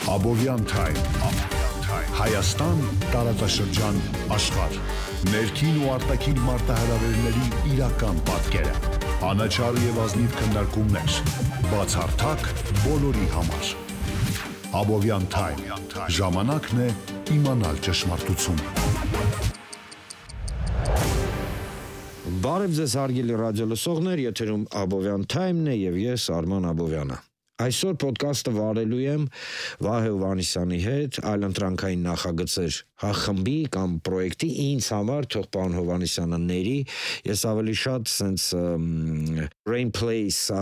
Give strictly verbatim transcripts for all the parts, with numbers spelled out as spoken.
Abovյան Time, Հայաստան, տարածաշրջան, աշխարհ, ներքին ու արտաքին մարտահրավերների իրական պատկերը, անաչառ եւ ազնիվ քննարկումներ, բացառթակ բոլորի համար։ Abovյան Time, ժամանակն է իմանալ ճշմարտությունը։ Բարև ձեզ հարգելի ռադիոլսողներ, եթերում Abovյան Time-ն է եւ ես Արման Abovյանը։ Այսօր ոդկասթը վարելու եմ Վահե Հովհաննիսյանի հետ այլընտրանքային նախագծեր խմբի կամ պրոյեկտի ինձ համար թող պարոն Հովհաննիսյանը ների, ես ավելի շատ sense brain place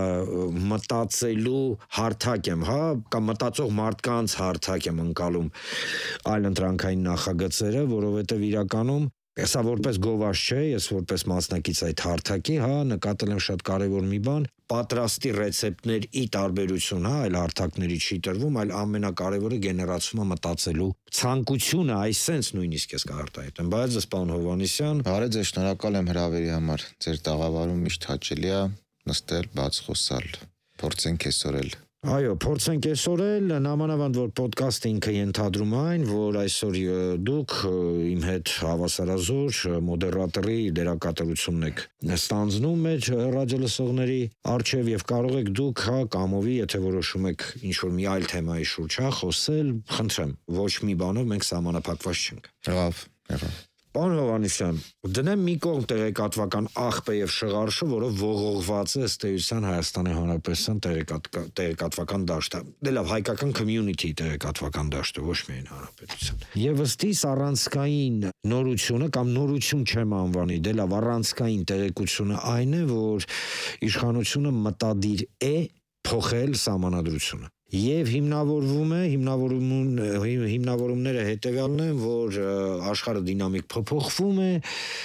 մտածելու հարթակ եմ, հա, կամ մտածող մարդկանց հարթակ եմ ընկալում այլընտրանքային նախագծերը, որովհետեւ իրականում Սա որպես գովաշ չէ, ես որպես մասնակից այդ հարթակի, հա, նկատել եմ շատ կարևոր մի բան, պատրաստի ռեցեպտներ ի տարբերություն, հա, այլ հարթակների չի տրվում, այլ ամենակարևորը գեներացումը մտածելու ցանկությունը, այսպես նույնիսկ ես կարտահայտեմ, բայց ըստ պարոն Հովհաննիսյան, Բարև ձեզ, շնորհակալ եմ հրավերի համար, ձեր տաղավարում միշտ հաճելի է նստել, բաց խոսալ, փորձենք այսօր Այո, փորձենք այսօր էլ նամանավանդ որ ոդկասթը ինքը ենթադրում այն, որ այսօր դուք իմ հետ հավասարազոր մոդերատորի դերակատարությունն եք ստանձնում մեր ռադիոլսողների առջև եւ կարող եք դուք հա կամովի, եթե որոշում եք ինչ-որ մի այլ թեմայի շուրջ հա խոսել, խնդրեմ, ոչ մի բանով մենք սահմանափակված չենք։ Լավ, լավ։ Պարոն Հովհաննիսյան, դնեմ մի կողմ տեղեկատվական աղբը եւ շղարշը, որով ողողված է ըստ էության Հայաստանի Հանրապետության տեղեկատվական դաշտը։ Դե լավ, հայկական community տեղեկատվական դաշտը, ոչ միայն Հանրապետության։ Եվ ըստիս առանցքային նորությունը կամ նորություն չեմ անվանի, դե լավ, առանցքային տեղեկությունը այն է, որ իշխանությունը մտադիր է փոխել սահմանադրությունը։ Եվ հիմնավորվում է, հիմնավորում, հիմնավորումները հետևյալն են, որ աշխարհը դինամիկ փոփոխվում է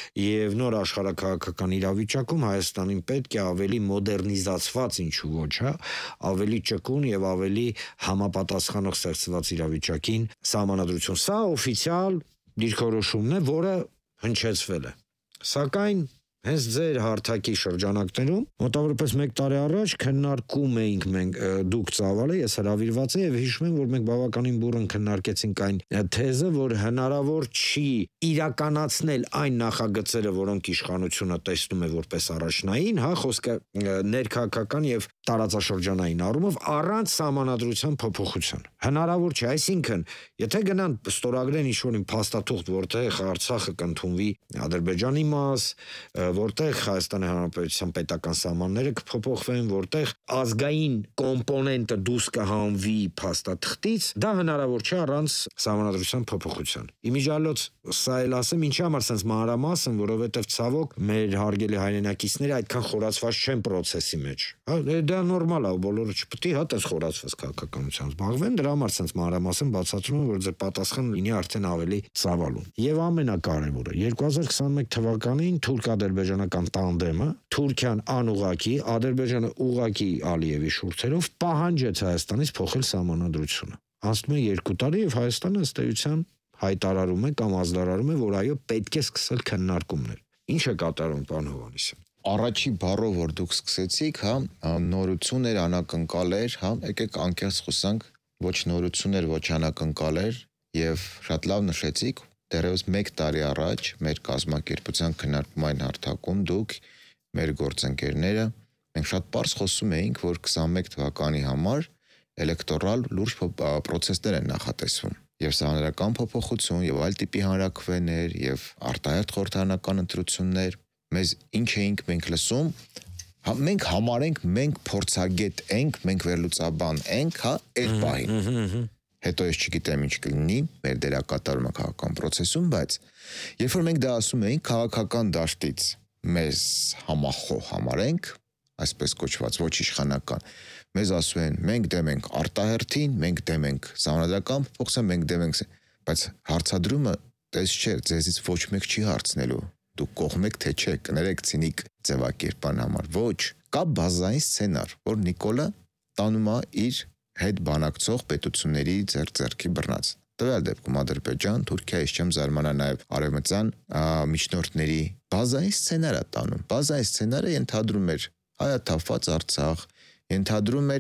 եւ նոր աշխարհակաղակական իրավիճակում Հայաստանին պետք է ավելի մոդեռնիզացված ինչու ոչ, հա, ավելի ճկուն եւ ավելի համապատասխանող ստեղծված իրավիճակին սահմանադրություն։ Սա օֆիցիալ դիրքորոշումն է, որը հնչեցվել է։ Սակայն Հենց ձեր հարթակի շրջանակներում մոտավորապես մեկ տարի առաջ քննարկում էինք մենք դուք ծավալը, ես հրավիրված եմ եւ հիշում եմ, որ մենք բավականին բուրըն քննարկեցինք այն թեզը, որ հնարավոր չի իրականացնել այն նախագծերը, որոնք իշխանությունը տեսնում է որպես առաջնային, հա, խոսքը ներքաղաքական եւ տարածաշրջանային առումով առանց սահմանադրության փոփոխության։ Հնարավոր չէ, այսինքն, եթե գնան ստորագրեն ինչ-որ փաստաթուղթ, որտեղ Արցախը կընդունվի Ադրբեջանի մաս, որտեղ Հայաստանի Հանրապետության պետական սահմանները կփոփոխվեն, որտեղ ազգային կոմպոնենտը դուրս կհանվի փաստաթղթից, դա հնարավոր չէ առանց սահմանադրության փոփոխության։ Իմիջիալոց սա էլ ասեմ, ինչի համար sense մանրամասն, որովհետև ցավոք մեր հարգելի հայրենակիցները այդքան խորացված չեն process-ի մեջ։ Հա, դա նորմալ է, բոլորը չպետք է հա տես խորացված քաղաքականությամբ զբաղվեն, դրա համար sense մանրամասն բացատրում եմ, որ ձեր պատասխանը լինի արդեն ավելի ծավալուն։ Եվ ամենակարևորը, երկու հազար քսաներկու թվականին թուրք-ադրբեջանական տանդեմը Թուրքիան անուղակի, Ադրբեջանը ուղակի Ալիևի շուրթերով պահանջեց Հայաստանից փոխել սահմանադրությունը։ Անցնում է երկու տարի եւ Հայաստանը ըստ էության հայտարարում է կամ ազդարարում է, որ այո, պետք է սկսել քննարկումներ։ Ինչ է կատարում, պարոն Հովհաննիսյան։ Առաջի բառով որ դուք սկսեցիք, հա, նորություններ, անակնկալեր, հա, եկեք անկեղծ խոսանք, ոչ նորություններ, ոչ անակնկալեր եւ շատ լավ նշեցիք, դեռևս մեկ տարի առաջ մեր կազմակերպության քննարկումային հարթակում դուք մեր գործընկերները մենք շատ པարզ խոսում էինք, որ քսաներկու թվականի համար էլեկտորալ լուրջ process-ներ են նախատեսվում եւ սահմանադրական փոփոխություն եւ այլ տիպի հանրաքվեներ եւ արտահերթ խորհրդարանական ընտրություններ մեզ ինչ էինք մենք լսում, հա, մենք համարենք, մենք փորձագետ ենք, մենք վերլուծաբան ենք, հա, այդ պահին։ Հետո ես չգիտեմ ինչ կլինի մեր դերակատարումը քաղաքական process-ում, բայց երբ որ մենք դա ասում էինք քաղաքական դաշտից մեզ համախոհ համարենք, այսպես կոչված ոչ իշխանական, մեզ ասում են մենք դեմ ենք արտահերթին, մենք դեմ ենք սահմանադրական փոփոխության, մենք դեմ ենք, բայց հարցադրումը տես չէ, ձեզից ոչ մեկ չի հարցնելու, դուք կողմ եք թե չէ, կներեք ցինիկ ձևակերպան համար, ոչ, կա բազային սցենար, որ Նիկոլը տանում է իր հետ բանակցող պետությունների ձեռք-ձեռքի բռնած։ Տվյալ դեպքում Ադրբեջան, Թուրքիա, ես չեմ զարմանա նաև արևմտյան միջնորդների բազային սցենար է տանում։ Բազային սցենարը ենթադրում էր հայաթափված Արցախ, ենթադրում էր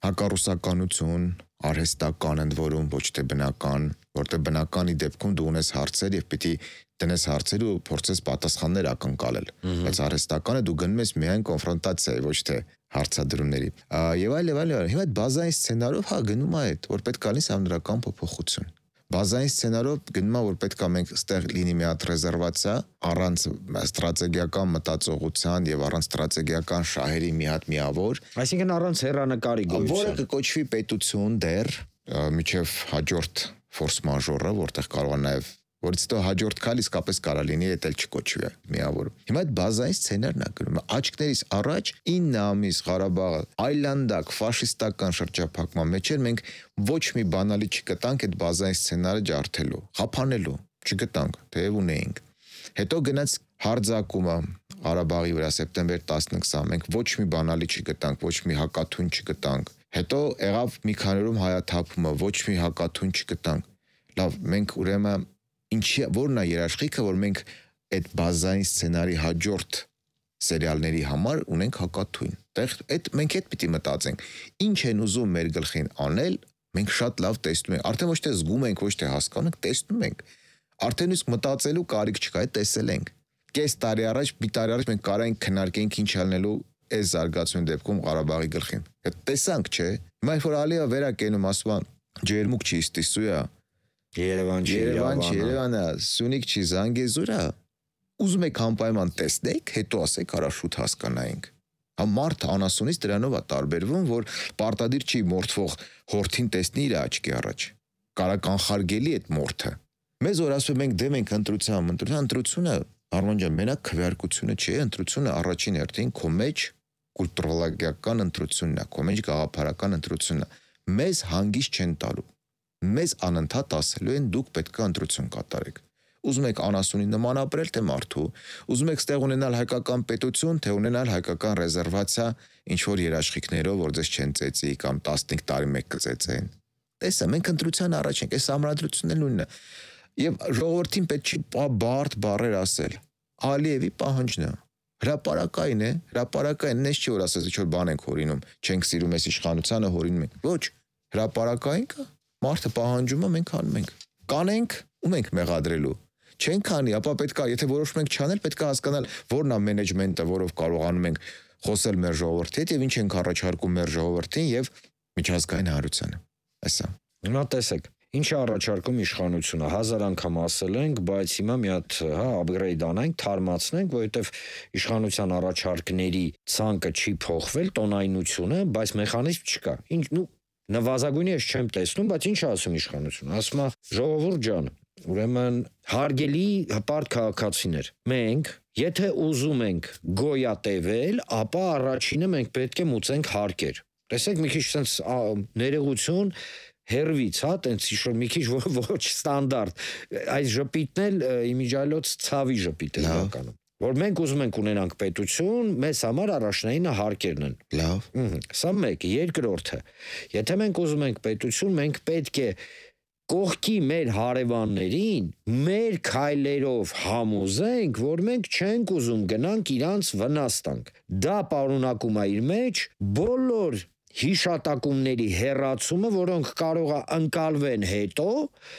հակառուսականություն, արհեստական ընդ որում ոչ թե բնական, որտեղ բնականի դեպքում դու ունես հարցեր եւ պիտի դնես հարցեր ու փորձես պատասխաններ ակնկալել, բայց արհեստականը դու գնում ես միայն կոնֆրոնտացիայի, ոչ թե հարցադրումների։ Եվ այլ եւ այլ։ Հիմա այդ բազային սցենարով հա գնում է այդ, որ պետք է լինի համադրական փոփոխություն։ Բազային սցենարով գնում է, որ պետք է մենք ստեղ լինի մի հատ ռեզերվացիա առանց ստրատեգիական մտածողության եւ առանց ստրատեգիական շահերի մի հատ միավոր, այսինքն առանց հերանեկարի գոյության, որը կկոչվի պետություն դեռ միջև հաջորդ ֆորս մաժորը, որտեղ կարող է նաեւ որից հետո հաջորդ քայլ իսկապես կարա լինի, դա էլ չկոչվի միավոր։ Հիմա այդ բազային սցենարն է գրում։ Աչքներիս առաջ ինը ամիս Ղարաբաղը այլանդակ ֆաշիստական շրջափակման մեջ էր, մենք ոչ մի բանալի չգտանք այդ բազային սցենարը ջարդելու, խափանելու, չգտանք, թեև ունեինք։ Հետո գնաց հարձակումը Ղարաբաղի վրա սեպտեմբեր տասնինը, մենք ոչ մի բանալի չգտանք, ոչ մի հակաթույն չգտանք։ Հետո եղավ մի քանի օրում հայաթափումը, ոչ մի հակաթույն չգտանք։ Լավ, մենք ուրեմն ինչի որն է երաշխիքը, որ մենք այդ բազային սցենարի հաջորդ սերիալների համար ունենք հակաթույն։ Այդտեղ այդ մենք այդ պիտի մտածենք։ Ինչ են ուզում մեր գլխին անել, մենք շատ լավ տեսնում ենք։ Արդեն ոչ թե զգում ենք, ոչ թե հասկանում ենք, տեսնում ենք։ Արդեն իսկ մտածելու կարիք չկա, այդ տեսել ենք։ Կես տարի առաջ, մի տարի առաջ մենք կարայինք քննարկենք ինչ ալնելու այս զարգացումի դեպքում Ղարաբաղի գլխին։ Այդ տեսանք, չէ։ Հիմա որ Ալիևը վերակենում ասում, ջերմուկ չի ստիսույա։ Երևան չի, Երևան չի, Երևանը, Սյունիք չի, Զանգեզուրը։ Ուզում եք անպայման տեսնեք, հետո ասեք արա շուտ հասկանայինք։ Հա մարդը անասունից դրանով է տարբերվում, որ պարտադիր չի մորթվող հորթին տեսնի իր աչքի առաջ։ Կարա կանխարգելի այդ մորթը։ Մեզ որ ասում ենք դեմ ենք ընտրության, ընտրության ընտրությունը Արման ջան, մենակ քվեարկությունը չի, ընտրությունը առաջին հերթին քո մեջ կուլտուրոլոգիական ընտրությունն է, քո մեջ գաղափարական ընտրությունն է։ Մեզ հանգիստ չեն տալու։ Մեզ անընդհատ ասելու են դուք պետք է ընտրություն կատարեք։ Ուզում եք անասունի նման ապրել, թե մարդու, ուզում եք ստեղ ունենալ հայկական պետություն, թե ունենալ հայկական ռեզերվացիա, ինչ որ երաշխիքներով, որ ձեզ չեն ծեծի կամ տասնհինգ տարի մեկ կծեծեն։ Տեսա, մենք ընտրության առաջ ենք, այս համադրությունն էլ նույնն է։ Եվ ժողովրդին պետք չի բարդ բառեր ասել։ Ալիևի պահանջն է։ Հրապարակային է, հրապարակային էս չի որ ասես ինչ որ բան ենք հորինում, չենք սիրում այս իշխանությանը հորինում ենք։ Ոչ, հրապարակային կա։ Մարդը պահանջում է, մենք անում ենք։ Կանենք, ում ենք մեղադրելու։ Չենք անի, ապա պետք է, եթե որոշում ենք չանել, պետք է հասկանալ որն է մենեջմենտը, որով կարողանում ենք խոսել մեր ժողովրդի հետ եւ ինչ ենք առաջարկում մեր ժողովրդին եւ միջազգային հանրությանը։ Այսա։ Հիմա տեսեք, ինչ է առաջարկում իշխանությունը, հազար անգամ ասել ենք, բայց հիմա մի հատ, հա, upgrade անենք, թարմացնենք, որովհետեւ իշխանության առաջարկների ցանկը չի փոխվել, տոնայնությունը, բայց մեխանիզմ չկա։ Ինչ, նու նվազագույնի ես չեմ տեսնում, բայց ինչ ասում իշխանությունը։ Ասում է ժողովուրդ ջան, ուրեմն հարգելի հպարտ քաղաքացիներ, մենք եթե ուզում ենք գոյատևել, ապա առաջինը մենք պետք է մուծենք հարկեր։ Տեսեք մի քիչ sense ներողություն հերվից, հա, տենց ինչ-որ մի քիչ ոչ ստանդարտ։ Այս ժպիտն էլ իմիջիայլոց ցավի ժպիտ է իրականում։ Որ մենք ուզում ենք ունենանք պետություն, մեզ համար առաջնայինը հարկերն են։ Լավ։ Սա մեկ, երկրորդը։ Եթե մենք ուզում ենք պետություն, մենք պետք է կողքի մեր հարևաններին մեր քայլերով համոզենք, որ մենք չենք ուզում գնանք իրանց վնաս տանք։ Դա պարունակում է իր մեջ բոլոր հիշատակումների հեռացումը, որոնք կարող է ընկալվեն հետո,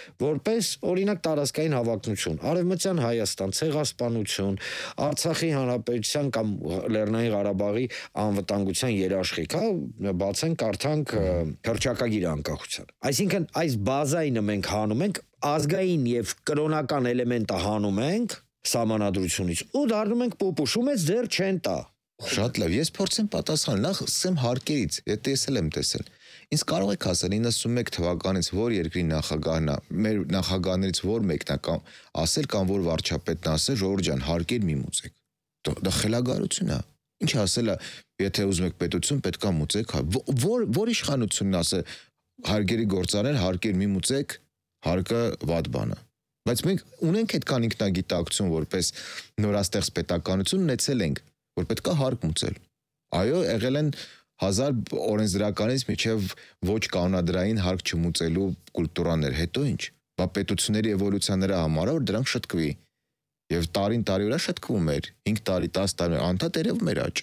որպես օրինակ տարածքային հավակնություն, Արևմտյան Հայաստան, Ցեղասպանություն, Արցախի Հանրապետության կամ Լեռնային Ղարաբաղի անվտանգության երաշխիք, հա, բացենք կարդանք հռչակագիր անկախության։ Այսինքն այս բազայինը մենք հանում ենք, ազգային եւ կրոնական էլեմենտը հանում ենք սահմանադրությունից ու դառնում ենք պոպուշ, ու մեզ դեռ չեն տա։ Շատ լավ, ես փորձեմ պատասխանել, նախ սկսեմ հարկերից, եթե տեսել եմ տեսել։ Ինձ կարող եք ասել իննսունմեկ թվականից որ երկրի նախագահն է, մեր նախագահներից որ մեկն է կամ ասել կամ որ վարչապետն ասել, ժողովուրդ ջան, հարկեր մի մուծեք։ Դա խելագարություն է։ Ինչ ասել է, եթե ուզում եք պետություն, պետք է մուծեք, որ որ իշխանությունն ասել, հարկերի գործանել, հարկեր մի մուծեք, հարկը վատ բան է։ Բայց մենք ունենք այդքան ինքնագիտակցություն, որպես նորաստեղծ պետականություն ունեցել ենք, որ պետք է հարկ մուծել։ Այո, եղել են հազար օրենսդրականից միջև ոչ կանոնադրային հարկ չմուծելու կուլտուրաներ, հետո ինչ։ Բա պետությունների էվոլյուցիան նրա համար է, որ դրանք շտկվի։ Եվ տարին տարի վրա շտկվում էր, հինգ տարի, տասը տարի, անդադ երևում էր աճը։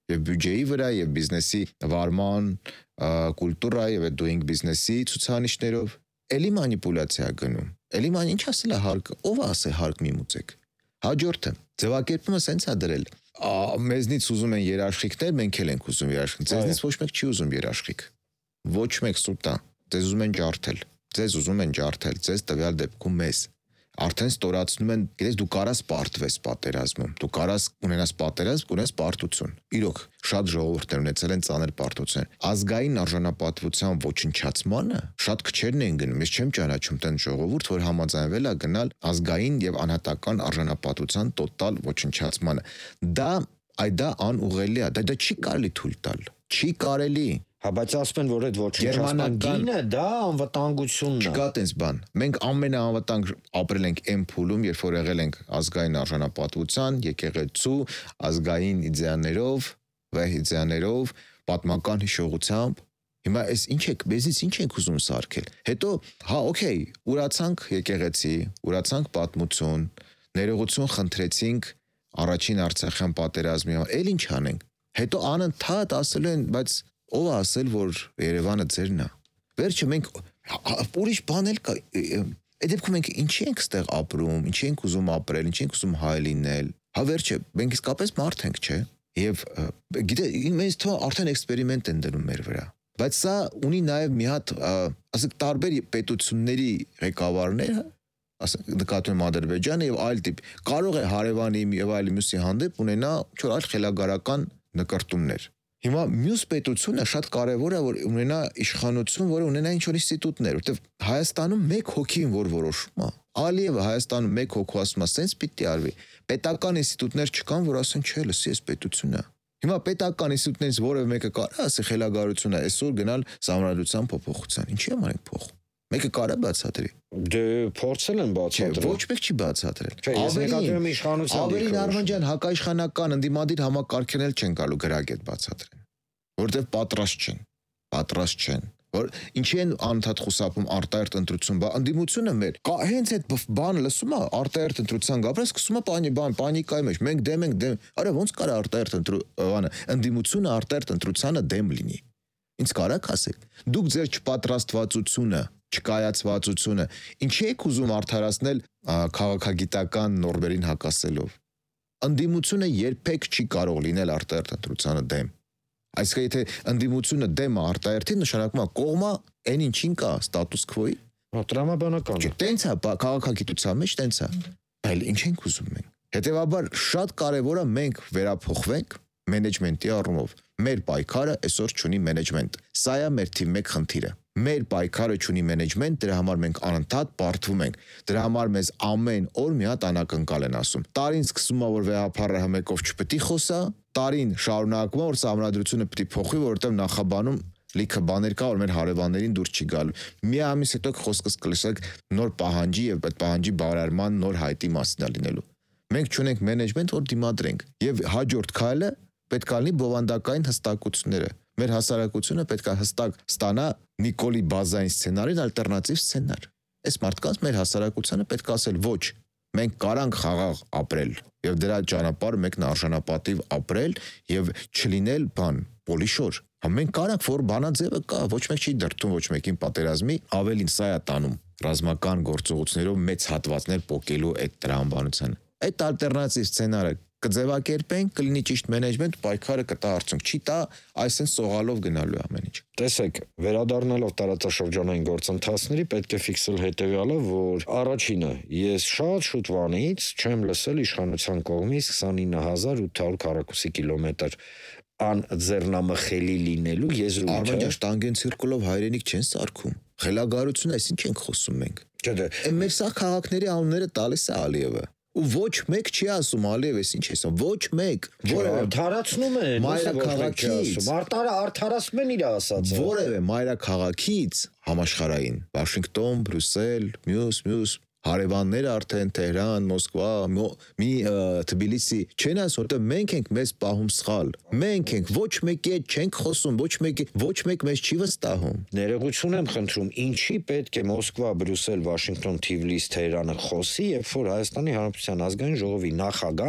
եւ բյուջեի վրա եւ բիզնեսի վարման կուլտուրայի եւ doing business-ի ցուցանիշներով էլի մանիպուլյացիա գնում էլի ման ինչ ասել է հարկ ով ասե հարկ մի մուծեք հաջորդը ձևակերպումը սենց է դրել մեզնից ուզում են երաշխիքներ մենք էլ ենք ուզում երաշխիք ձեզնից ոչ մեկ չի ուզում երաշխիք ոչ մեկ սուտա ձեզ ուզում են ջարդել ձեզ ուզում են ջարդել ձեզ տվյալ դեպքում մեզ արդեն ստորացնում են, գիտես դու կարաս պարտվես պատերազմում, դու կարաս ունենաս պատերազմ, ունես պարտություն։ Իրոք, շատ ժողովուրդներ ունեցել են ծանր պարտություն։ Ազգային արժանապատվության ոչնչացմանը շատ քչերն են գնում, ես չեմ ճանաչում տեն ժողովուրդ, որ համաձայնվել է գնալ ազգային եւ անհատական արժանապատվության տոտալ ոչնչացմանը։ Դա այ դա անուղղելի է, դա դա չի կարելի թույլ տալ։ Չի կարելի։ Հա, բայց ասում են, որ այդ ոչնչացման գինը դա անվտանգությունն է։ Չկա տես բան։ Մենք ամենաանվտանգ ապրել ենք այն փուլում, երբ որ եղել ենք ազգային արժանապատվության, եկեղեցու, ազգային իդեաներով, վեհ իդեաներով, պատմական հիշողությամբ։ Հիմա այս ինչ եք, մեզից ինչ ենք ուզում սարքել։ Հետո, հա, օքեյ, ուրացանք եկեղեցի, ուրացանք պատմություն, ներողություն խնդրեցինք առաջին Արցախյան պատերազմի համար, էլ ինչ անենք։ Հետո անընդհատ ասել են, բայց ով ասել, որ Երևանը ձերն է։ Վերջը մենք ուրիշ բան էլ կա։ Այդ դեպքում մենք ինչի ենք ստեղ ապրում, ինչի ենք ուզում ապրել, ինչի ենք ուզում հայ լինել։ Հա վերջը մենք իսկապես մարդ ենք, չէ՞։ Եվ գիտե, ինձ թվում է արդեն էքսպերիմենտ են դնում մեր վրա։ Բայց սա ունի նաև մի հատ, ասենք, տարբեր պետությունների ղեկավարները, ասենք, նկատում եմ Ադրբեջանը եւ այլ տիպ, կարող է հարևանի եւ այլ մյուսի հանդեպ ունենա ինչ-որ այլ խելագարական նկարտումներ։ Հիմա մյուս պետությունը շատ կարևոր է, որ ունենա իշխանություն, որը ունենա ինչ-որ ինստիտուտներ, որտեղ Հայաստանում մեկ հոգին որ որոշում է, Ալիևը Հայաստանում մեկ հոգու ասում է, սենց պիտի արվի։ Պետական ինստիտուտներ չկան, որ ասեն, չէ, լսի, այս պետությունն է։ Հիմա պետական ինստիտուտներից որևէ մեկը կարա ասի խելագարություն է, այսօր գնալ Սահմանադրության փոփոխության։ Ինչի՞ համար ենք փոխում։ Մեկը կարա բացատրի։ Դե փորձել են բացատրել։ Ոչ մեկ չի բացատրել։ Ավելին իշխանության Ավելին Արմանջան հակաիշխանական ընդդիմադիր համակարգերն չեն գալու գրագետ բացատրեն։ Որտեվ պատրաստ չեն։ Պատրաստ չեն։ Որ ինչի են անընդհատ խուսափում արտահերթ ընտրություն, բա ընդդիմությունը մեր կա հենց այդ բանը լսում է արտահերթ ընտրության գաբրես սկսում է պանի բան պանիկայի մեջ մենք դեմ ենք դեմ արա ոնց կարա արտահերթ ընտրությունը ընդդիմությունը արտահերթ ընտրությանը դեմ լինի ինձ կարաք ասեք դուք ձեր չպատրաստվածությունը չկայացվածությունը ինչի եք ուզում արդարացնել քաղաքագիտական նորմերին հակասելով ընդդիմությունը երբեք չի կարող լինել արտահերթ ընտրությանը դեմ Այսինքն եթե ընդդիմությունը դեմ է արտահերթին նշանակում է կողմը այն ինչին կա ստատուս քվոյի տրամաբանական է տենց է քաղաքագիտության մեջ տենց է այլ ինչ ենք ուզում մենք հետեւաբար շատ կարևոր է մենք վերափոխվենք մենեջմենտի առումով մեր պայքարը այսօր չունի մենեջմենտ սա է մեր թիվ մեկ խնդիրը մեր պայքարը չունի մենեջմենտ դրա համար մենք անընդհատ բարդվում ենք դրա համար մեզ ամեն օր մի հատ անակնկալ են ասում տարին սկսում է որ վեհապարը հմեկով չպետք է խոսա տարին շարունակվում է որ Սահմանադրությունը պետք է փոխվի որովհետև նախաբանում լիքը բաներ կա որ մեր հարևաններին դուր չի գալու մի ամիս հետո խոսքս կլսեք նոր պահանջի եւ այդ պահանջի բարարման նոր հայտի մասին լինելու մենք չունենք մենեջմենտ որ դիմադրենք եւ հաջորդ քայլը պետք է լինի բովանդակային հստակությունները մեր հասարակությունը պետք է հստակ ստանա Նիկոլի բազային սցենարին ալտերնատիվ սցենար այս մարդկանց մեր հասարակությանը պետք է ասել ոչ մենք կարանք խաղաղ ապրել եւ դրա ճանապարհը մեկն արժանապատիվ ապրել եւ չլինել բան պոլիշոր հա մենք կարանք որ բանաձևը կա ոչ մեկ չի դրթում ոչ մեկին պատերազմի ավելին սա է տանում ռազմական գործողություններով մեծ հատվածներ փոկելու այդ տրամաբանության այդ ալտերնատիվ սցենարը կձևակերպենք կլինի ճիշտ մենեջմենտ պայքարը կտա արդյունք չի տա այսպես սողալով գնալու ամեն ինչ տեսեք վերադառնալով տարածաշրջանային գործընթացների պետք է ֆիքսել հետեւյալը որ առաջինը ես շատ շուտվանից չեմ լսել իշխանության կողմից քսանինը հազար ութ հարյուր քառակուսի կիլոմետր ան ձեռնամխելի լինելու եզրույթը Արմենիա շտանգեն ցիրկուլով հայրենիք չեն սարքում խելագարություն այսինչ ենք խոսում մենք չէ դե մեր սա քաղաքների անունները տալիս է Ալիևը ու ոչ մեկ չի ասում Ալիև էս ինչ էս ոչ մեկ որը արդարացնում է մայրաքաղաքից արտարը արդարացում են իր ասածը որևէ մայրաքաղաքից համաշխարհային Վաշինգտոն Բրյուսել մյուս մյուս հարևանները արդեն Թեհրան Մոսկվա մի Թբիլիսի չեն ասում որ մենք ենք մեզ պահում սխալ մենք ենք ոչ մեկի հետ չենք խոսում ոչ մեկի ոչ մեկ մեզ չի վստահում ներողություն եմ խնդրում ինչի պետք է Մոսկվա Բրյուսել Վաշինգտոն Թիֆլիս Թեհրանը խոսի երբ որ Հայաստանի Հանրապետության ազգային ժողովի նախագահան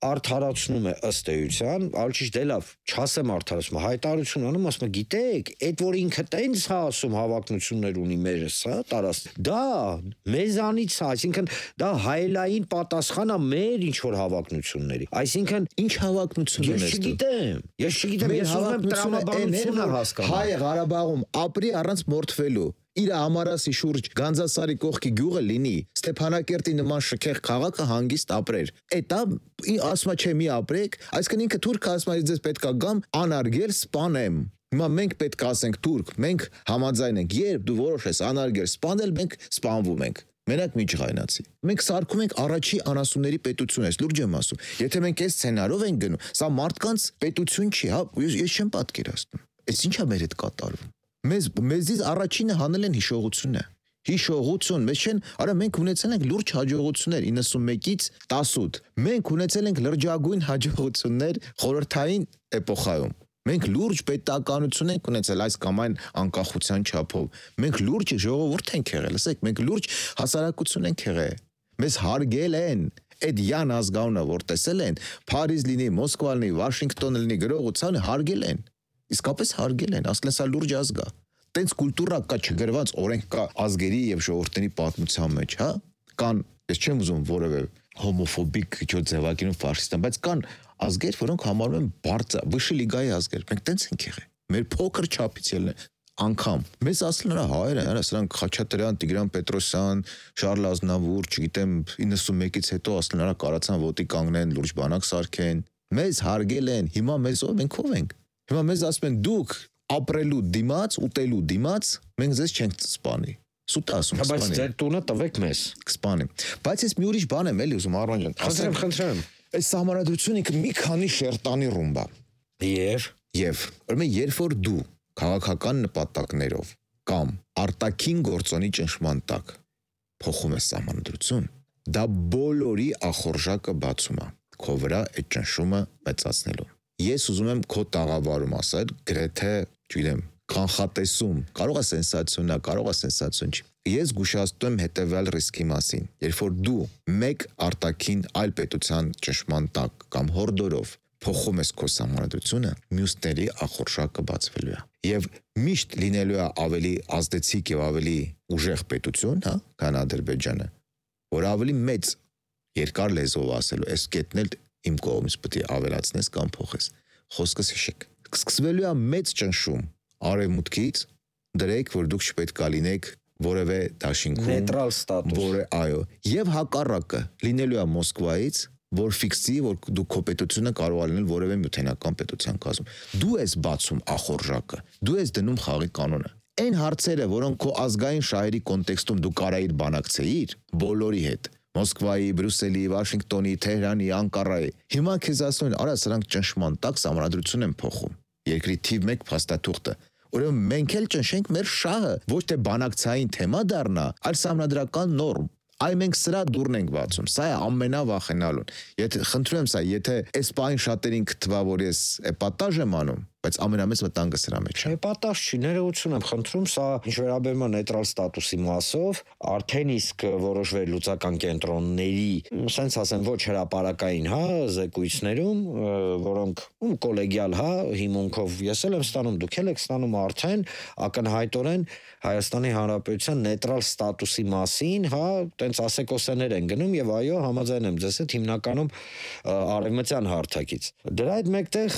արդարացնում է ըստ էության, այլ ճիշտ է լավ, չասեմ արդարացում, հայտարարություն անում, ասում է, գիտեք, այդ որ ինքը տենց հա ասում հավակնություններ ունի մերս, հա, տարած։ Դա մեզանից է, այսինքն դա հայելային պատասխան է մեր ինչ որ հավակնությունների։ Այսինքն ինչ հավակնություն ես չգիտեմ, ես չգիտեմ, ես ուզում եմ տրամաբանությունը հասկանալ։ Հայ Ղարաբաղում ապրի առանց մորթվելու։ Իր ամարասի շուրջ Գանձասարի կողքի գյուղը լինի, Ստեփանակերտի նման շքեղ քաղաքը հանգիստ ապրեր։ Էտա ասма չէ մի ապրեք, այսինքն ինքը թուրքը ասма ձեզ պետքա գամ անարգել սպանեմ։ Հիմա մենք պետք է ասենք թուրք, մենք համաձայն ենք, երբ դու որոշես անարգել սպանել, մենք սպանվում ենք։ Մենակ միջղայնացի։ Մենք սարքում ենք առաջի անասունների պետություն, ես լուրջ եմ ասում։ Եթե մենք այս սցենարով ենք գնում, սա մարդկանց պետություն չի, հա, ես չեմ պատկերացնում։ Այս ի՞նչ է մեր հետ կատարվում։ Մեզ մեզից առաջինը հանել են հիշողությունը։ Հիշողություն, մեզ չեն, արա մենք ունեցել ենք լուրջ հաջողություններ իննսունմեկից տասութ։ Մենք ունեցել ենք լրջագույն հաջողություններ խորհրդային էպոխայում։ Մենք լուրջ պետականություն ենք ունեցել այս կամ այն անկախության չափով։ Մենք լուրջ ժողովուրդ ենք եղել, ասեք, մենք լուրջ հասարակություն ենք եղել։ Մեզ հարգել են։ Այդ յան ազգանունը, որ տեսել են, Փարիզ լինի, Մոսկվա լինի, Վաշինգտոն լինի, գրողությանը հարգել են։ Իսկապես հարգել են, ասել են սա լուրջ ազգ է։ Տենց կուլտուրա կա, չգրված օրենք կա ազգերի եւ ժողովրդների պատմության մեջ, հա։ Կան, ես չեմ ուզում որևէ հոմոֆոբիկ քիչ ձևակերպում ֆաշիստան, բայց կան ազգեր, որոնք համարվում են բարձր, վշի լիգայի ազգեր։ Մենք տենց ենք եղել։ Մեր փոքր չափից ելն անգամ մեզ ասել նրա հայերը, հա, սրանք Խաչատրյան, Տիգրան Պետրոսյան, Շարլ Ազնավուր, չգիտեմ, իննսունմեկից հետո ասել նրա կարացան ոտի կանգնեն, լուրջ բանակ սարքեն։ Մեզ հարգել են, հիմա մեզ ով ենք ով ենք։ Հիմա մեզ ասում են դուք ապրելու դիմաց, ուտելու դիմաց, մենք ձեզ չենք սպանի։ Սուտ ասում սպանի։ Բայց ձեր տունը տվեք մեզ։ Կսպանի։ Բայց ես մի ուրիշ բան եմ էլի ուզում Արման ջան։ Խնդրեմ, խնդրեմ։ Այս համարադրությունը ինքը մի քանի շերտանի ռումբ է։ Եվ Եվ ուրեմն երբ որ դու քաղաքական նպատակներով կամ արտաքին գործոնի ճնշման տակ փոխում ես համարադրություն, դա բոլորի ախորժակը բացում է քո վրա այդ ճնշումը մեծացնելու։ Ես ուզում եմ քո տաղավարում ասել, գրեթե, չգիտեմ, կանխատեսում, կարող է սենսացիոնալ, կարող է սենսացիոն չի։ Ես գուշացնում եմ հետևյալ ռիսկի մասին, երբ որ դու մեկ արտաքին այլ պետության ճնշման տակ կամ հորդորով փոխում ես քո համարադրությունը, մյուսների ախորժակը բացվելու է։ Եվ միշտ լինելու է ավելի ազդեցիկ եւ ավելի ուժեղ պետություն, հա, քան Ադրբեջանը, որ ավելի մեծ երկար լեզվով ասելու, այս կետն էլ իմ կողմից պետք է ավելացնես կամ փոխես։ Խոսքս հիշեք։ Սկսվելու է մեծ ճնշում արևմուտքից, դրեք, որ դուք չպետք է լինեք որևէ դաշինքում, նեյտրալ ստատուս, որը այո, եւ հակառակը լինելու է Մոսկվայից, որ ֆիքսի, որ դու քո պետությունը կարող է լինել որևէ միութենական պետության կազմում։ Դու ես բացում ախորժակը, դու ես դնում խաղի կանոնը։ Այն հարցերը, որոնք քո ազգային շահերի կոնտեքստում դու կարայիր բանակցեիր բոլորի հետ, Մոսկվայի, Բրյուսելի, Վաշինգտոնի, Թեհրանի, Անկարայի, հիմա քեզ ասում են, արա սրանք ճնշման տակ համանդրություն են փոխում։ Երկրի թիվ մեկ փաստաթուղթը։ Ուրեմն մենք էլ ճնշենք մեր շահը, ոչ թե բանակցային թեմա դառնա, այլ համանդրական նորմ։ Այ մենք սրա դուրն ենք բացում, սա է ամենավախենալուն։ Եթե խնդրում եմ սա, եթե այս պահին շատերին կթվա, որ ես էպատաժ եմ անում, բայց ամենամեծ վտանգը սրա մեջ է։ Էպատաժ չի, ներողություն եմ խնդրում, սա ինչ վերաբերում է նեյտրալ ստատուսի մասով, արդեն իսկ որոշվել լուծական կենտրոնների, ասենց ասեմ, ոչ հրապարակային, հա, զեկույցներում, որոնք ում կոլեգիալ, հա, հիմունքով ես էլ եմ ստանում, դուք էլ եք ստանում արդեն ակնհայտորեն Հայաստանի Հանրապետության նեյտրալ ստատուսի մասին, հա, տենց ասեկոսեներ են գնում եւ այո, համաձայն եմ ձեզ հետ հիմնականում արևմտյան հարթակից։ Դրա հետ մեկտեղ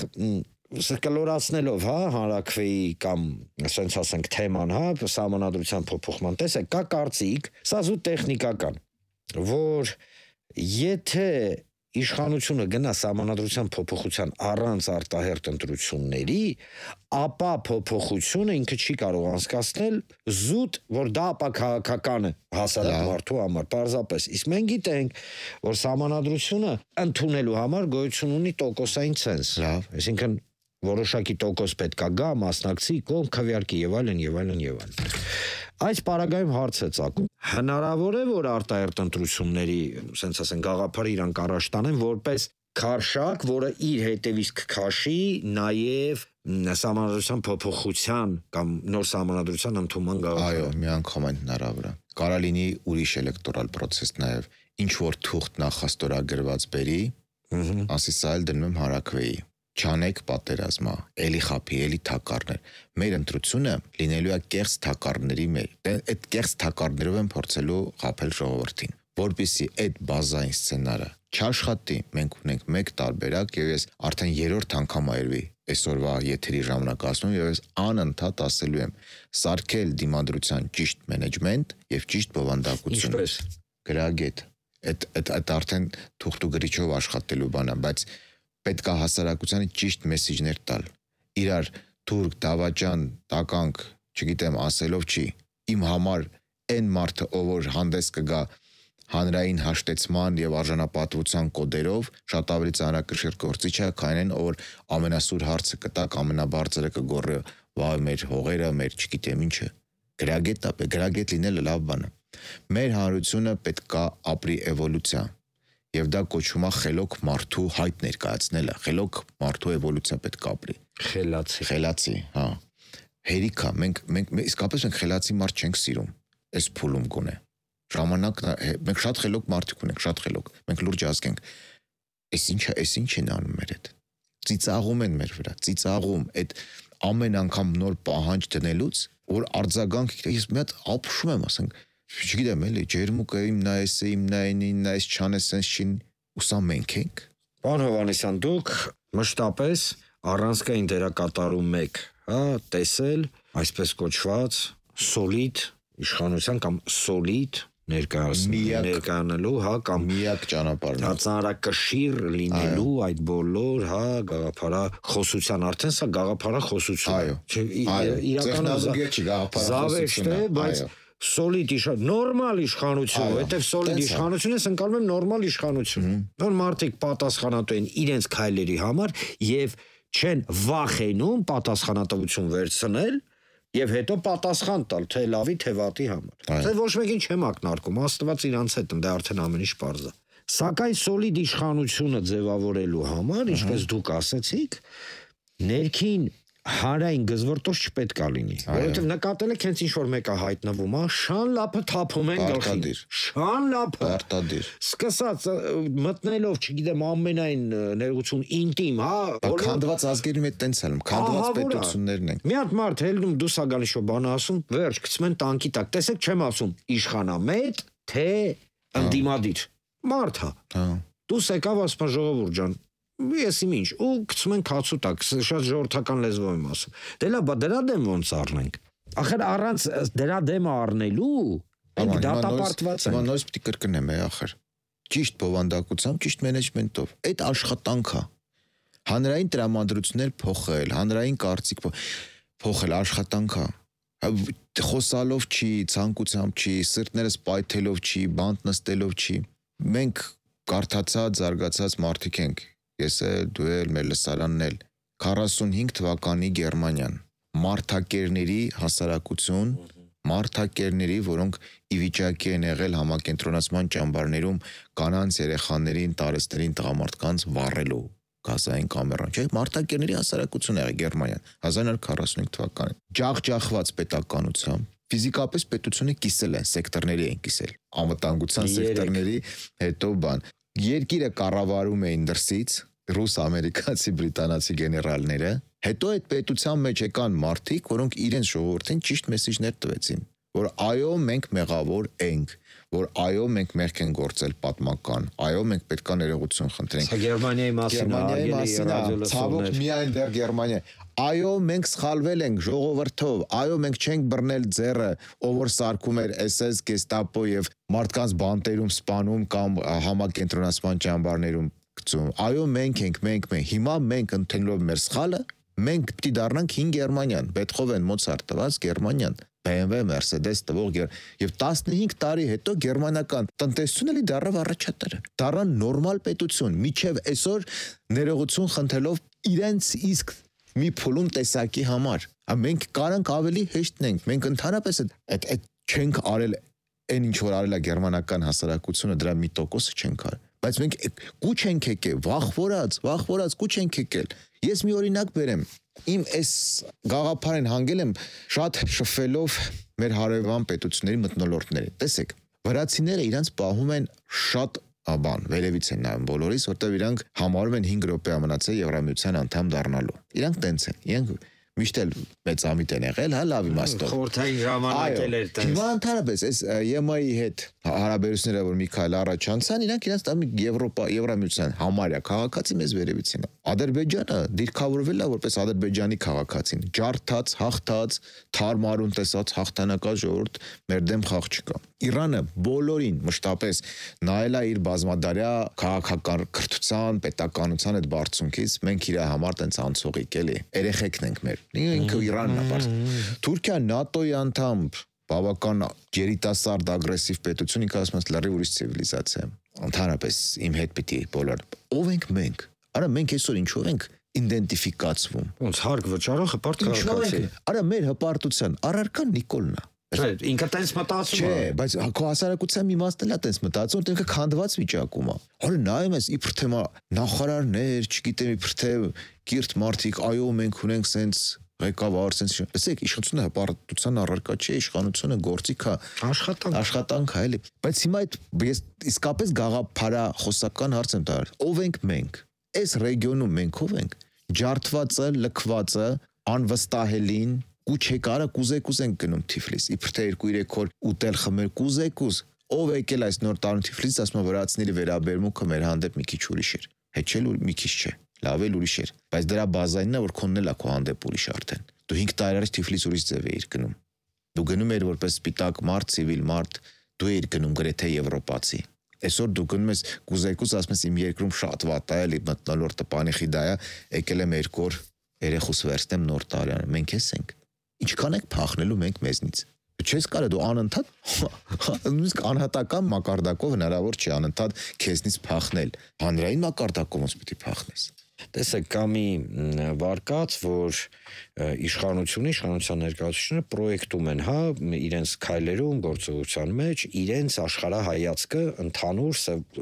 կլորացնելով, հա, հանրակրվեի կամ ասենց ասենք թեման, հա, սահմանադրության փոփոխման, տեսեք, կա կարծիք, սա զուտ տեխնիկական, որ եթե իշխանությունը գնա սահմանադրության փոփոխության առանց արտահերթ ընտրությունների, ապա փոփոխությունը ինքը չի կարող անցկացնել զուտ, որ դա ապա քաղաքական է հասարակ մարդու համար, պարզապես։ Իսկ մենք գիտենք, որ սահմանադրությունը ընդունելու համար գոյություն ունի տոկոսային ցենզ, այսինքն որոշակի տոկոս պետք է գա, մասնակցի, կողմ քվեարկի եւ այլն եւ այլն եւ այլն։ Այս պարագայում հարց է ծագում։ Հնարավոր է, որ արտահերթ ընտրությունների, ասենց ասեն, գաղափարը իրանք առաջ տանեն որպես քարշակ, որը իր հետևից կքաշի նաև սահմանադրության փոփոխության կամ նոր սահմանադրության ընդունման գաղափարը։ Այո, միանգամայն հնարավոր է։ Կարա լինի ուրիշ էլեկտորալ process նաև, ինչ որ թուղթ նախաստորագրված բերի, ասի սա էլ դնում եմ հարակվեի։ Չանեք պատերազմա, էլի խափի, էլի թակարներ։ Մեր ընտրությունը լինելու է կեղծ թակարների մեր։ Այդ կեղծ թակարներով են փորձելու խափել ժողովրդին, որպեսզի այդ բազային սցենարը չաշխատի։ Մենք ունենք մեկ տարբերակ եւ ես արդեն երրորդ անգամ այրվի այսօրվա եթերի ժամանակացնում եւ ես անընդհատ ասելու եմ սարքել դիմադրության ճիշտ մենեջմենտ եւ ճիշտ բովանդակություն։ Ինչպես գրագետ այդ այդ արդեն թուղթ ու գրիչով աշխատելու բան է, բայց պետք է հասարակությանը ճիշտ մեսիջներ տալ։ Իրար թուրք, դավաճան, տականք, չգիտեմ, ասելով չի։ Իմ համար այն մարդը, ով որ հանդես կգա հանրային հաշտեցման եւ արժանապատվության կոդերով, շատ ավելի ծանրակշիռ գործիչ է, քան այն, ով ամենասուր հարցը կտակ, ամենաբարձրը կգոռի, վայ մեր հողերը, մեր չգիտեմ ինչը։ Գրագետ է, գրագետ լինելը լավ բան է։ Մեր հանրությունը պետք է ապրի էվոլյուցիա։ Եվ դա կոչվում է խելոք մարդու հայտ ներկայացնելը, խելոք մարդու էվոլյուցիա պետք է ապրի։ Խելացի։ Խելացի, հա։ Հերիք է, մենք մենք իսկապես մենք խելացի մարդ չենք սիրում։ Այս փուլում գոնե։ Ժամանակն է, մենք շատ խելոք մարդիկ ունենք, շատ խելոք։ Մենք լուրջ ազգ ենք։ Էս ինչա, էս ինչ են անում մեր հետ։ Ծիծաղում են մեր վրա, ծիծաղում, այդ ամեն անգամ նոր պահանջ դնելուց, որ արձագանք, ես մի հատ ապշում եմ, ասենք, չգիտեմ էլի, ջերմուկը իմ նա էս է, իմ նա այնին, նա էս չանես sense չին, ու սա մենք ենք։ Պարոն Հովհաննիսյան, դուք մշտապես առանցքային դերակատարում եք, հա, տեսել, այսպես կոչված սոլիդ իշխանության կամ սոլիդ ներկայանալու, հա, կամ միակ ճանապարհն է։ Ծանրակշիռ լինելու այդ բոլոր, հա, գաղափարախոսության, արդեն սա գաղափարախոսություն Այո, իրականում զավեշտ է, բայց սոլիդ իշխան, նորմալ իշխանություն, որովհետև սոլիդ իշխանություն ես ընկալում եմ նորմալ իշխանություն։ Նոր մարդիկ պատասխանատու են իրենց քայլերի համար եւ չեն վախենում պատասխանատվություն վերցնել եւ հետո պատասխան տալ թե լավի թե վատի համար։ Թե ոչ մեկին չեմ ակնարկում, Աստված իրանց հետ ընդ արդեն ամեն ինչ պարզ է։ Սակայն սոլիդ իշխանությունը ձևավորելու համար, ինչպես դուք ասեցիք, ներքին հանրային գզվռտոց չպետք է լինի, որովհետև նկատել եք հենց ինչ որ մեկը հայտնվում, հա, շան լափը թափում են գլխին։ Շան լափը։ Պարտադիր։ Սկսած մտնելով, չգիտեմ, ամենայն ներողություն ինտիմ, հա, քանդված ազգերի մեջ տենց եմ, քանդված պետություններն են։ Մի հատ մարդ հելնում դուս ա գալիս շո բան ասում, վերջ գցում են տանկի տակ։ Տեսեք, չեմ ասում իշխանամետ, թե ընդդիմադիր։ Մարդ հա։ Հա։ Դուս եկավ ասում ժողովուրդ ջան, ես իմ ինչ, ու գցում են քացու տակ, շատ ժողովրդական լեզվով եմ ասում։ Դե լավ, բա դրա դեմ ոնց առնենք։ Ախր առանց դրա դեմ առնելու, մենք դատապարտված ենք։ Ման նույնիսկ պիտի կրկնեմ, է ախր։ Ճիշտ բովանդակությամբ, ճիշտ մենեջմենտով։ Այդ աշխատանք է։ Հանրային տրամադրություններ փոխել, հանրային կարծիք փոխել աշխատանք է։ Խոսալով չի, ցանկությամբ չի, սրտներս պայթելով չի, բանտ նստելով չի։ Մենք կարդացած, զարգացած մարդիկ ենք։ Ես էլ, դու էլ, մեր լսարանն էլ, քառասունհինգ թվականի Գերմանիան, մարդակերների հասարակություն, մարդակերների, որոնք ի վիճակի են եղել համակենտրոնացման ճամբարներում կանանց երեխաներին, տարեցներին, տղամարդկանց վառելու գազային կամերան, չէ՞, մարդակերների հասարակություն եղել Գերմանիան հազար նոր քառասունհինգ թվականին, ջախջախված պետականությամբ, ֆիզիկապես պետությունը կիսել են, սեկտորների են կիսել, անվտանգության սեկտորների հետո բան, երկիրը կառավարում էին դրսից, ռուս, ամերիկացի, բրիտանացի գեներալները, հետո այդ պետության մեջ եկան մարդիկ, որոնք իրենց ժողովրդին ճիշտ մեսիջներ տվեցին, որ այո, մենք մեղավոր ենք, որ այո, մենք մեղք ենք գործել պատմական, այո, մենք պետք է ներողություն խնդրենք։ Սա Գերմանիայի մասին է, Գերմանիայի մասին է, ցավոք միայն դեռ Գերմանիա։ Այո, մենք սխալվել ենք ժողովրդով, այո, մենք չենք բռնել ձեռը, ով որ սարքում էր էս էս, գեստապո եւ մարդկանց բանտերում սպանում կամ համակենտրոնացման ճամբարներում գցում։ Այո, մենք ենք, մենք մենք։ Հիմա մենք ընդունելով մեր սխալը, մենք պիտի դառնանք հին Գերմանիան, Բեթհովեն, Մոցարտ տված Գերմանիան, B M W, Mercedes տվող եւ տասնհինգ տարի հետո գերմանական տնտեսությունը լի դառավ առաջատարը։ Դառան նորմալ պետություն, միջև այսօր ներողություն խնդրելով իրենց իսկ մի փուլում տեսակի համար։ Մենք կարանք ավելի հեշտնենք, մենք ընդհանրապես այդ այդ չենք արել այն ինչ որ արել է գերմանական հասարակությունը, դրա մի տոկոսը չենք արել։ Բայց մենք կուչ ենք եկել, վախվորած, վախվորած կուչ ենք եկել։ Ես մի օրինակ բերեմ։ Իմ այս գաղափարին հանգել եմ շատ շփվելով մեր հարևան պետությունների մթնոլորտների։ Տեսեք, վրացիները իրանց պահում են շատ բան, վերևից են նայում բոլորիս, որտեղ իրանք համարում են հինգ րոպե մնացել Եվրամիության անդամ դառնալու։ Իրանք տենց են, իրանք միշտ էլ մեծամիտ են եղել, հա, լավ իմաստով։ Խորհրդային ժամանակ էլ էր տենց։ Հիմա ընդհանրապես այս ԵՄ-ի հետ հարաբերությունները, որ Միքայել առաջ անցան, իրանք իրենց տամ Եվրոպա, Եվրամիության համարյա քաղաքացի մեզ վերևից են։ Ադրբեջանը դիրքավորվել է որպես Ադրբեջանի քաղաքացին, ջարդած, հաղթած, թարմարուն տեսած հաղթանակած ժողովուրդ, մեր դեմ խաղ չկա։ Իրանը բոլորին մշտապես նայել է իր բազմադարյա քաղաքական կրթության, պետականության այդ բարձունքից, մենք իր համար տենց անցողիկ էլի, երեխեքն ենք մեր։ Ինքը Իրանն է բարձ։ Թուրքիան ՆԱՏՕ-ի անդամ, բավական երիտասարդ ագրեսիվ պետություն, ինքը ասում է լրիվ ուրիշ ցիվիլիզացիա։ Ընդհանրապես իմ հետ պիտի բոլոր։ Ով ենք մենք։ Արա մենք այսօր ինչով ենք իդենտիֆիկացվում։ Ոնց հարկ վճարող հպարտ քաղաքացի։ Արա մեր հպարտության առարկան Նիկոլն է։ Չէ, ինքը տենց մտածում է։ Չէ, բայց քո հասարակության մի մասն էլ է տենց մտածում, որ ինքը քանդված վիճակում է։ Արա նայում ես իբր թե նախարարներ, չգիտեմ, իբր թե կիրթ մարդիկ, այո, մենք ունենք սենց ղեկավար, սենց։ Լսեք, իշխանությունը հպարտության առարկա չէ, իշխանությունը գործիք է, աշխատանք, աշխատանք է, էլի։ Բայց հիմա այդ ես իսկապես գաղափարա խոսական հարց եմ տալիս։ Ով ենք մենք։ Այս ռեգիոնում մենք ով ենք։ Ջարդվածը, լքվածը, անվստահելին Կուչեկարը կուզեկուզ են գնում Թիֆլիս, իբր թե երկու երեք օր ուտել խմել կուզեկուզ, ով եկել այս նոր տարում Թիֆլիսից, ասում է վրացիների վերաբերմունքը մեր հանդեպ մի քիչ ուրիշ էր, հետ չէ մի քիչ չէ, լավ էլ ուրիշ էր, բայց դրա բազայինն է, որ քոնն էլ է քո հանդեպ ուրիշ արդեն, դու հինգ տարի առաջ Թիֆլիս ուրիշ ձև էիր գնում, դու գնում էիր որպես սպիտակ մարդ, ցիվիլ մարդ, դու էիր գնում գրեթե եվրոպացի, այսօր դու գնում ես կուզեկուզ, ասում ես իմ երկրում շատ վատ է, էլի մթնոլորտը պանիխիդա է, եկել եմ երկու օր երեխուս վերստեմ նոր տարյանը, մենք ես ենք Ինչքան եք փախնելու մենք մեզնից։ Չես կարա դու անընդհատ նույնիսկ անհատական մակարդակով հնարավոր չի անընդհատ քեզնից փախնել։ Հանրային մակարդակով ոնց պիտի փախնես։ Տեսեք, կա մի վարկած, որ իշխանությունը, իշխանության ներկայացուցիչները պրոյեկտում են, հա, իրենց քայլերում, գործողության մեջ, իրենց աշխարհայացքը ընդհանուր,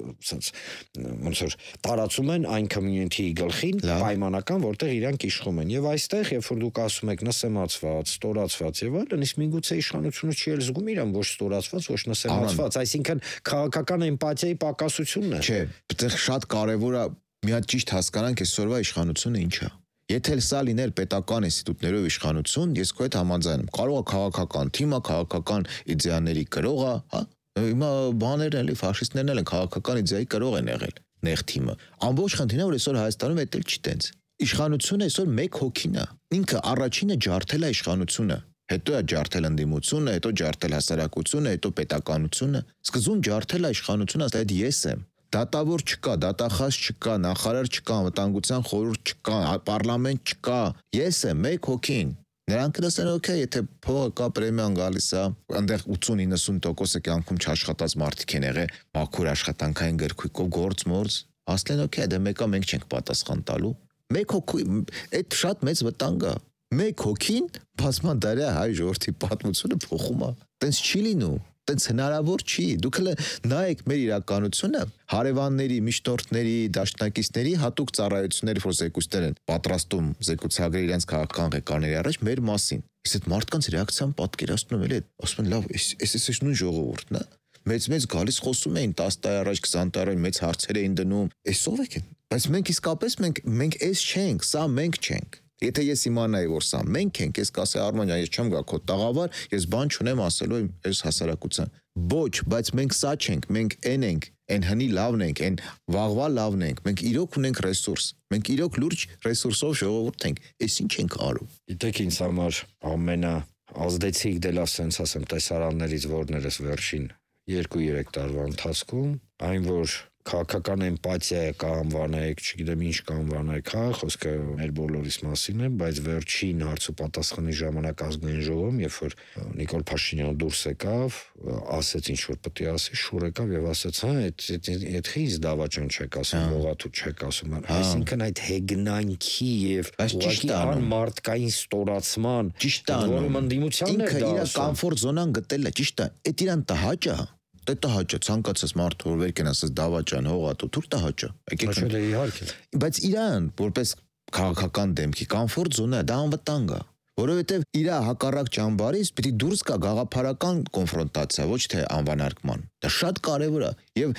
ոնց որ տարածում են այն community-ի գլխին, պայմանական, որտեղ իրանք իշխում են։ Եվ այստեղ, երբ որ դուք ասում եք նսեմացված, ստորացված եւ այլն, իսկ միգուցե իշխանությունը չի էլ զգում իրան ոչ ստորացված, ոչ նսեմացված, այսինքն քաղաքական էմպաթիայի պակասությունն է։ Չէ, այդտեղ շատ կարեւոր է մի հատ ճիշտ հասկանանք այսօրվա իշխանությունը ինչ է։ Եթե սա լիներ պետական ինստիտուտներով իշխանություն, ես քո հետ համաձայն եմ։ Կարող է քաղաքական թիմը, քաղաքական իդեաների կրողը, հա։ Հիմա բաներն էլի ֆաշիստներն են քաղաքական իդեայի կրող են եղել, նեղ թիմը։ Ամբողջ խնդիրն է, որ այսօր Հայաստանում էդ էլ չի տենց։ Իշխանությունը այսօր մեկ հոգին է։ Ինքը առաջինը ջարդել է իշխանությունը։ Հետո է ջարդել ընդդիմությունը, հետո ջարդել հասարակությունը, հետո պետականությունը։ Սկզբում ջարդել է իշխանությունը, ասել այդ ես եմ։ Դատավոր չկա, դատախազ չկա, նախարար չկա, անվտանգության խորհուրդ չկա, պարլամենտ չկա։ Ես եմ մեկ հոգին։ Նրանք ասեն, օքեյ, եթե փողը կա, պրեմիան գալիս է, այնտեղ ութսուն-իննսուն տոկոսը կյանքում չաշխատած մարդիկ են եղել, մաքուր աշխատանքային գրքույկով գործ մորձ, ասեն, օքեյ, դե մեկը մենք չենք պատասխան տալու։ Մեկ հոգի, այդ շատ մեծ վտանգ է։ Մեկ հոգին բազմադարյա հայ ժողովրդի պատմությունը փոխում է։ Տենց չի լինում։ Տենց հնարավոր չի։ Դուք հենց նայեք մեր իրականությունը, հարևանների, միջնորդների, դաշնակիցների հատուկ ծառայությունների, որ զեկույցներ են պատրաստում զեկուցագրեր իրենց քաղաքական ղեկավարների առաջ մեր մասին։ Իսկ այդ մարդկանց ռեակցիան պատկերացնում եմ, էլի ասում են, լավ, էս էս նույն ժողովուրդն է։ Մեծ-մեծ գալիս խոսում էին դես տարի առաջ, քսան տարի առաջ մեծ հարցեր էին դնում։ Էսով եք։ Բայց մենք իսկապես մենք մենք էս չենք, սա մենք չենք։ Եթե ես իմանայի, որ սա մենք ենք, ես կասեի Արման ջան, ես չեմ գա քո տաղավար, ես բան չունեմ ասելու այս հասարակության։ Ոչ, բայց մենք սա չենք, մենք այն ենք, այն հնի լավն ենք, այն վաղվա լավն ենք։ Մենք իրոք ունենք ռեսուրս։ Մենք իրոք լուրջ ռեսուրսով ժողովուրդ ենք։ Էս ինչ ենք արում։ Գիտեք, ինձ համար ամենա ազդեցիկ դե լավ sense ասեմ տեսարաններից որներս վերջին երկու-երեք տարվա ընթացքում, այն որ քաղաքական էմպաթիա կանվանեք, չգիտեմ ինչ կանվանեք, հա, խոսքը մեր բոլորիս մասին է, բայց վերջին հարց ու պատասխանի ժամանակ ազգային ժողովում, երբ որ Նիկոլ Փաշինյանը դուրս եկավ, ասեց ինչ որ պետք է ասի, շուր եկավ եւ ասեց, հա, այդ այդ խից դավաճան չեք ասում, ողաթու չեք ասում, այսինքն այդ հեգնանքի եւ ուղղակի անմարտկային ստորացման, որում ընդդիմությանն է դա ինքը իր կոմֆորտ զոնան գտել է, ճիշտ է, այդ իրան տհաճ է։ Դա տհաճ է, ցանկացած մարդ որ վեր կենաս դավաճան, հողատու, թուր տհաճ է։ Եկեք իհարկե։ Բայց իրան որպես քաղաքական դեմքի կոմֆորտ զոնա դա անվտանգ է, որովհետև իր հակառակ ճամբարից պիտի դուրս գա գաղափարական կոնֆրոնտացիա, ոչ թե անվանարկման։ Դա շատ կարևոր է եւ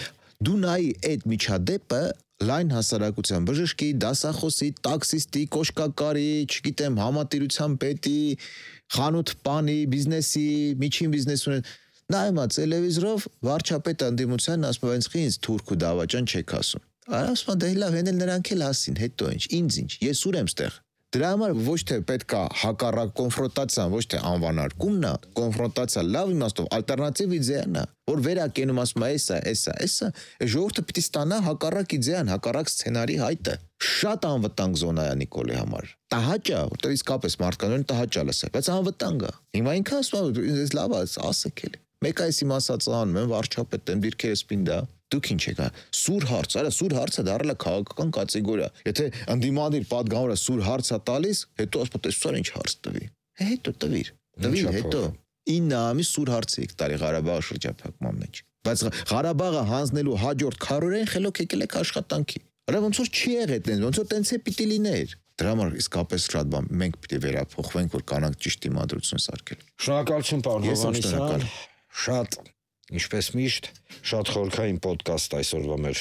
դու նայի այդ միջադեպը լայն հասարակության բժշկի, դասախոսի, տաքսիստի, կոշկակարի, չգիտեմ, համատիրության պետի, խանութ պանի, բիզնեսի, միջին բիզնես ունեն նայումա տելևիզորով վարչապետը ընդդիմության ասում է ինձ թուրք ու դավաճան չեք ասում։ Ասում դե լավ հենել նրանք էլ ասին, հետո ինչ, ինձ ինչ, ես ուր եմ ստեղ։ Դրա համար ոչ թե պետքա հակառակ կոնֆրոնտացիան, ոչ թե անվանարկումն է, կոնֆրոնտացիա լավ իմաստով ալտերնատիվ իդեան է, որ վերակենում ասում է, էսա, էսա, էսա, ժողովուրդը պիտի ստանա հակառակ իդեան, հակառակ սցենարի հայտը։ Շատ անվտանգ զոնա է Նիկոլի համար։ Տհաճ է, որտեղ իսկապես մարդկանց տհաճ է լսել, բայց անվտանգ է։ Հիմա ինքը ասում է, ես լավ է, ասեք էլ։ Մեկ այս իմ ասած անում եմ, վարչապետ եմ, դիրքերս պինդա։ Դուք ինչ եք, սուր հարց, արա սուր հարցը դառել է քաղաքական կատեգորիա։ Եթե ընդդիմադիր падգամորը սուր հարց է տալիս, հետո ասում է, «Սա ինչ հարց տվի»։ Հետո տվիր, տվիր հետո։ ինը ամիս սուր հարց եք տարի Ղարաբաղի շրջափակման մեջ։ Բայց Ղարաբաղը հանձնելու հաջորդ քառորեն խելոք եկել եք աշխատանքի։ Արա ոնց որ չի եղել տենց, ոնց որ տենց է պիտի լիներ։ Դրա համար իսկապես շատ բան մենք պիտի վերափոխվենք, որ կանանք ճիշտ իմադրություն սարքել։ Շնորհակալություն, պարոն Հովհաննիսյան։ Շատ Ինչպես միշտ, շատ խորքային ոդկաստ այսօրվա մեր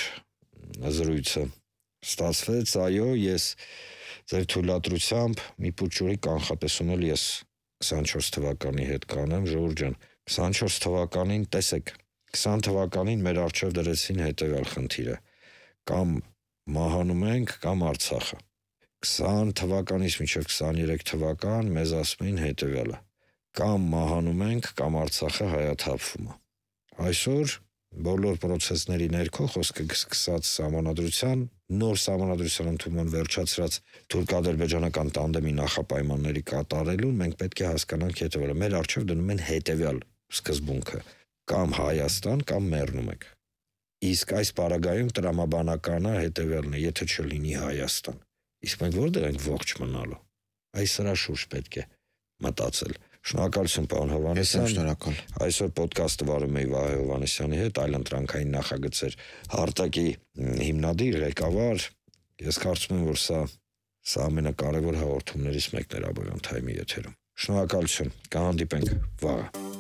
զրույցը ստացվեց, այո, ես ձեր թույլատրությամբ մի փոքր կանխատեսումել ես քսանչորս թվականի հետ կանեմ, Ժողովուրդ ջան, քսանչորս թվականին, տեսեք, քսան թվականին մեր առջև դրեցին հետևյալ խնդիրը, կամ մահանում ենք, կամ Արցախը։ քսան թվականից մինչև քսաներեք թվական մեզ ասում էին հետևյալը, կամ մահանում ենք, կամ Արցախը հայաթափվում է։ Այսօր բոլոր process-ների ներքո խոսքը սկսած սահմանադրության, նոր սահմանադրության ընդունման վերջացրած թուրք-ադրբեջանական տանդեմի նախապայմանների կատարելուն մենք պետք է հասկանանք հետևյալը, մեր առջև դնում են հետևյալ սկզբունքը, կամ Հայաստան, կամ մեռնում ենք։ Իսկ այս պարագայում տրամաբանականը հետևյալն է, եթե չլինի Հայաստան, իսկ մենք որտեղ ենք ողջ մնալու։ Այս սրա շուրջ պետք է մտածել։ Շնորհակալություն, պարոն Հովհաննիսյան։ Շնորհակալ։ Այսօր ոդկասթը վարում էի Վահե Հովհաննիսյանի հետ, այլ ընտրանքային նախագծեր Հարտակի հիմնադիր ղեկավար։ Ես կարծում եմ, որ սա սա ամենակարևոր հաղորդումներից մեկն էր Above Time-ի եթերում։ Շնորհակալություն։ Կհանդիպենք վաղը։